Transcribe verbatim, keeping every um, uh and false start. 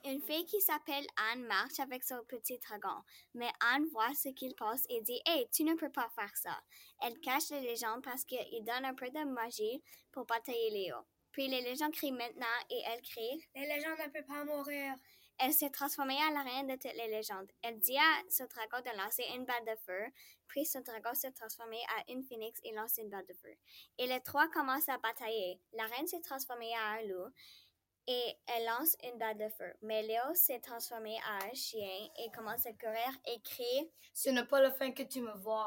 Une fille qui s'appelle Anne marche avec son petit dragon, mais Anne voit ce qu'il passe et dit « Hey, tu ne peux pas faire ça ». Elle cache les légendes parce qu'il donne un peu de magie pour batailler Léo. Puis les légendes crient maintenant et elle crie « Les légendes ne peuvent pas mourir ». Elle s'est transformée à la reine de toutes les légendes. Elle dit à ce dragon de lancer une balle de feu, puis ce dragon s'est transformé à une phénix et lance une balle de feu. Et les trois commencent à batailler. La reine s'est transformée à un loup et elle lance une balle de feu. Mais Léo s'est transformé à un chien et commence à courir et crie « Ce n'est pas la fin que tu me vois ».